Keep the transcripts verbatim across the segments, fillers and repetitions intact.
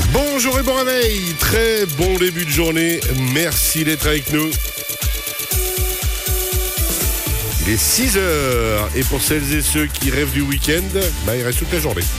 Bonjour et bon réveil, très bon début de journée, merci d'être avec nous. Il est six heures et pour celles et ceux qui rêvent du week-end, bah, il reste toute la journée.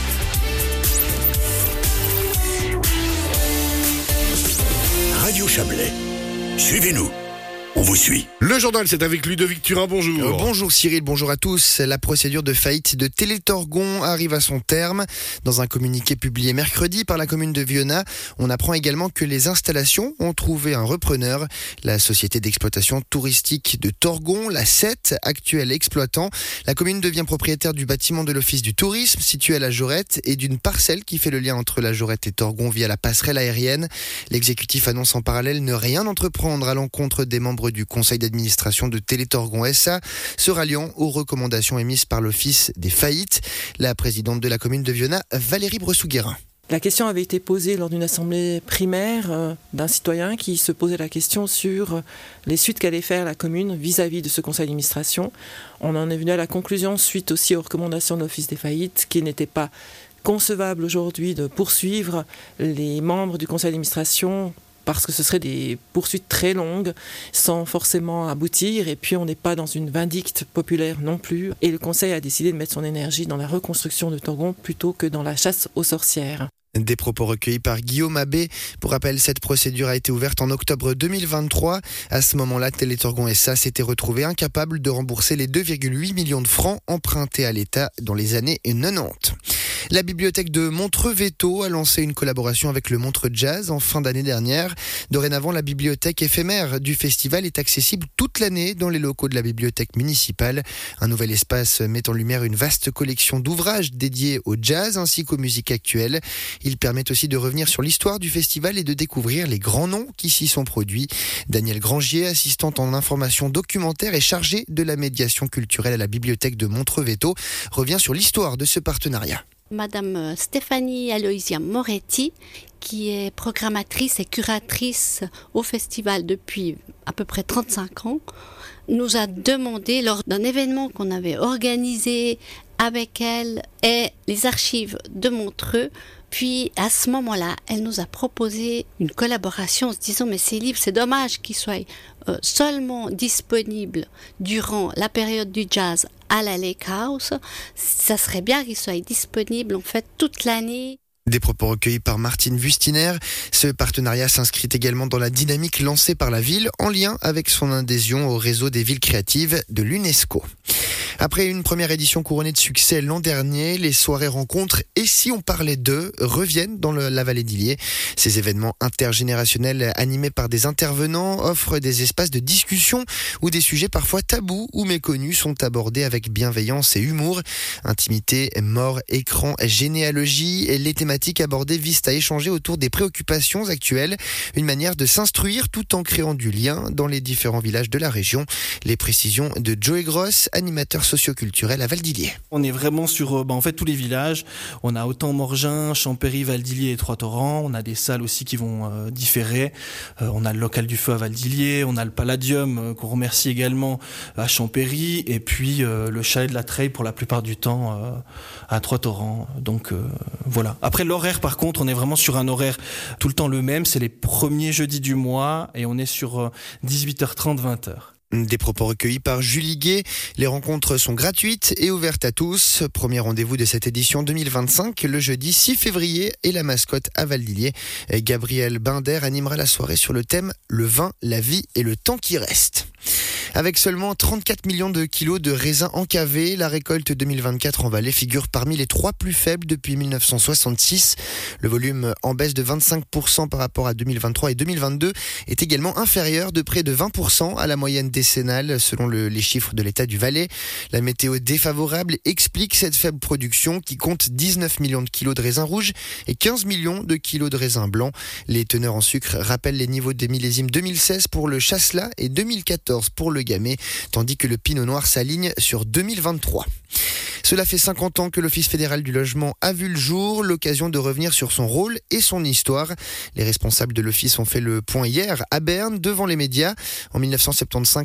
Radio Chablais, suivez-nous. On vous suit. Le journal, c'est avec Ludovic Turin, bonjour. Euh, bonjour Cyril, bonjour à tous. La procédure de faillite de Télétorgon arrive à son terme. Dans un communiqué publié mercredi par la commune de Vionnat, on apprend également que les installations ont trouvé un repreneur. La société d'exploitation touristique de Torgon, la sept, actuel exploitant. La commune devient propriétaire du bâtiment de l'office du tourisme situé à la Jorette et d'une parcelle qui fait le lien entre la Jorette et Torgon via la passerelle aérienne. L'exécutif annonce en parallèle ne rien entreprendre à l'encontre des membres du conseil d'administration de Télétorgon S A, se ralliant aux recommandations émises par l'office des faillites. La présidente de la commune de Vionnat, Valérie Bressou-Guérin. La question avait été posée lors d'une assemblée primaire euh, d'un citoyen qui se posait la question sur euh, les suites qu'allait faire la commune vis-à-vis de ce conseil d'administration. On en est venu à la conclusion, suite aussi aux recommandations de l'office des faillites, qu'il n'était pas concevable aujourd'hui de poursuivre les membres du conseil d'administration parce que ce seraient des poursuites très longues, sans forcément aboutir, et puis on n'est pas dans une vindicte populaire non plus. Et le conseil a décidé de mettre son énergie dans la reconstruction de Torgon plutôt que dans la chasse aux sorcières. Des propos recueillis par Guillaume Abbé. Pour rappel, cette procédure a été ouverte en octobre deux mille vingt-trois. À ce moment-là, Télétorgon S A s'était retrouvé incapable de rembourser les deux virgule huit millions de francs empruntés à l'État dans les années quatre-vingt-dix. La bibliothèque de Montreux-Véto a lancé une collaboration avec le Montreux Jazz en fin d'année dernière. Dorénavant, la bibliothèque éphémère du festival est accessible toute l'année dans les locaux de la bibliothèque municipale. Un nouvel espace met en lumière une vaste collection d'ouvrages dédiés au jazz ainsi qu'aux musiques actuelles. Il permet aussi de revenir sur l'histoire du festival et de découvrir les grands noms qui s'y sont produits. Danielle Grangier, assistante en information documentaire et chargée de la médiation culturelle à la bibliothèque de Montreux-Véto, revient sur l'histoire de ce partenariat. Madame Stéphanie Aloysia Moretti, qui est programmatrice et curatrice au festival depuis à peu près trente-cinq ans, nous a demandé, lors d'un événement qu'on avait organisé avec elle et les archives de Montreux, puis à ce moment-là, elle nous a proposé une collaboration en se disant mais ces livres, c'est dommage qu'ils soient euh, seulement disponibles durant la période du jazz à la Lake House. Ça serait bien qu'ils soient disponibles en fait toute l'année. Des propos recueillis par Martine Wustiner. Ce partenariat s'inscrit également dans la dynamique lancée par la ville en lien avec son adhésion au réseau des villes créatives de l'UNESCO. Après une première édition couronnée de succès l'an dernier, les soirées rencontres Et si on parlait d'eux reviennent dans le, la vallée d'Illiers. Ces événements intergénérationnels animés par des intervenants offrent des espaces de discussion où des sujets parfois tabous ou méconnus sont abordés avec bienveillance et humour. Intimité, mort, écran, généalogie, et les thématiques abordées visent à échanger autour des préoccupations actuelles, une manière de s'instruire tout en créant du lien dans les différents villages de la région. Les précisions de Joey Gross, animateur socioculturel à Val-d'Illiers. On est vraiment sur bah, en fait tous les villages. On a autant Morgin, Champéry, Val-d'Illiers et Trois-Torrents. On a des salles aussi qui vont euh, différer. Euh, on a le local du feu à Val-d'Illiers, on a le Palladium euh, qu'on remercie également à Champéry, et puis euh, le Chalet de la Treille pour la plupart du temps euh, à Trois-Torrents. Donc euh, voilà. Après l'horaire, par contre, on est vraiment sur un horaire tout le temps le même. C'est les premiers jeudis du mois et on est sur euh, dix-huit heures trente, vingt heures. Des propos recueillis par Julie Gué. Les rencontres sont gratuites et ouvertes à tous. Premier rendez-vous de cette édition deux mille vingt-cinq, le jeudi six février, et la mascotte à Val-d'Illiers. Gabriel Binder animera la soirée sur le thème « Le vin, la vie et le temps qui reste ». Avec seulement trente-quatre millions de kilos de raisins encavés, la récolte deux mille vingt-quatre en Valais figure parmi les trois plus faibles depuis mille neuf cent soixante-six. Le volume en baisse de vingt-cinq pour cent par rapport à deux mille vingt-trois et deux mille vingt-deux est également inférieur de près de vingt pour cent à la moyenne décennale selon le, les chiffres de l'État du Valais. La météo défavorable explique cette faible production qui compte dix-neuf millions de kilos de raisins rouges et quinze millions de kilos de raisins blancs. Les teneurs en sucre rappellent les niveaux des millésimes deux mille seize pour le Chasselas et deux mille quatorze pour le Gamay, tandis que le Pinot Noir s'aligne sur deux mille vingt-trois. Cela fait cinquante ans que l'Office fédéral du logement a vu le jour, l'occasion de revenir sur son rôle et son histoire. Les responsables de l'Office ont fait le point hier à Berne devant les médias. En mille neuf cent soixante-quinze,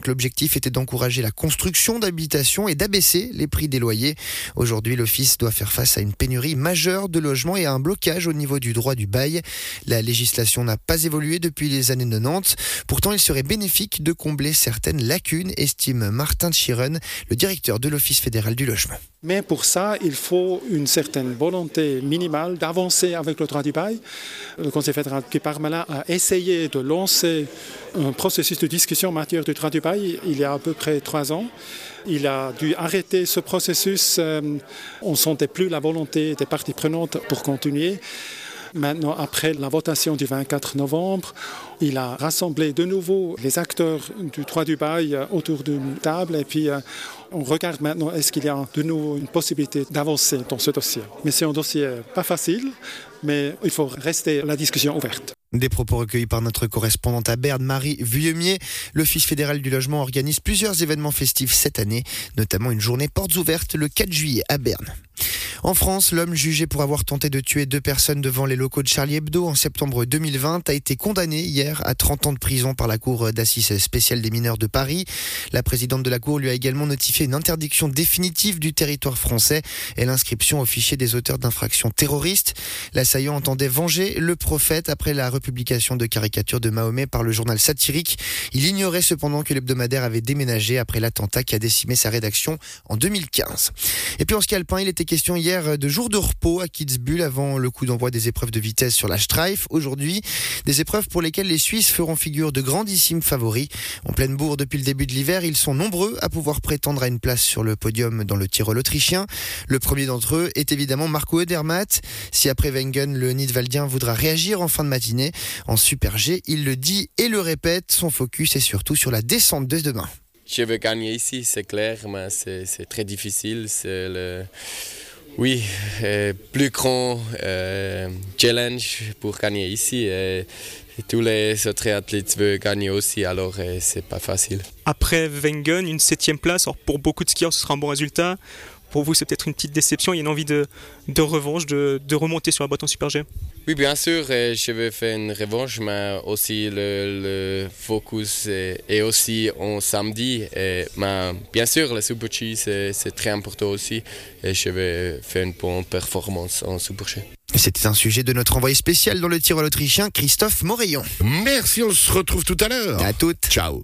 vingt-cinq. L'objectif était d'encourager la construction d'habitations et d'abaisser les prix des loyers. Aujourd'hui, l'office doit faire face à une pénurie majeure de logements et à un blocage au niveau du droit du bail. La législation n'a pas évolué depuis les années quatre-vingt-dix. Pourtant, il serait bénéfique de combler certaines lacunes, estime Martin Chiron, le directeur de l'Office fédéral du logement. Mais pour ça, il faut une certaine volonté minimale d'avancer avec le droit du bail. Le Conseil fédéral qui Parmelin a essayé de lancer un processus de discussion en matière du droit du bail il y a à peu près trois ans. Il a dû arrêter ce processus. On ne sentait plus la volonté des parties prenantes pour continuer. Maintenant, après la votation du vingt-quatre novembre, il a rassemblé de nouveau les acteurs du droit du bail autour d'une table et puis on regarde maintenant est-ce qu'il y a de nouveau une possibilité d'avancer dans ce dossier. Mais c'est un dossier pas facile, mais il faut rester la discussion ouverte. Des propos recueillis par notre correspondante à Berne, Marie Vuillemier. L'Office fédéral du logement organise plusieurs événements festifs cette année, notamment une journée portes ouvertes le quatre juillet à Berne. En France, l'homme jugé pour avoir tenté de tuer deux personnes devant les locaux de Charlie Hebdo en septembre deux mille vingt a été condamné hier à trente ans de prison par la Cour d'assises spéciale des mineurs de Paris. La présidente de la Cour lui a également notifié une interdiction définitive du territoire français et l'inscription au fichier des auteurs d'infractions terroristes. L'assaillant entendait venger le prophète après la republication de caricatures de Mahomet par le journal satirique. Il ignorait cependant que l'hebdomadaire avait déménagé après l'attentat qui a décimé sa rédaction en deux mille quinze. Et puis en ski alpin, il était question hier de jours de repos à Kitzbühel avant le coup d'envoi des épreuves de vitesse sur la Streif. Aujourd'hui, des épreuves pour lesquelles les Suisses feront figure de grandissimes favoris. En pleine bourre depuis le début de l'hiver, ils sont nombreux à pouvoir prétendre à une place sur le podium dans le Tyrol autrichien. Le premier d'entre eux est évidemment Marco Odermatt. Si après Wengen, le Nidwaldien voudra réagir en fin de matinée, en Super G, il le dit et le répète, son focus est surtout sur la descente de demain. Je veux gagner ici, c'est clair, mais c'est, c'est très difficile. C'est le... Oui, euh, plus grand euh, challenge pour gagner ici. Et, et tous les autres athlètes veulent gagner aussi, alors euh, c'est pas facile. Après Wengen, une septième place. Alors pour beaucoup de skieurs, ce sera un bon résultat. Pour vous, c'est peut-être une petite déception. Il y a une envie de, de revanche, de, de remonter sur la boîte en Super G. Oui, bien sûr, je veux faire une revanche, mais aussi le, le focus est, est aussi en samedi. Et, mais bien sûr, le Super G, c'est, c'est très important aussi. Et je veux faire une bonne performance en Super G. C'était un sujet de notre envoyé spécial dans le Tyrol autrichien, Christophe Moreillon. Merci, on se retrouve tout à l'heure. À toutes. Ciao.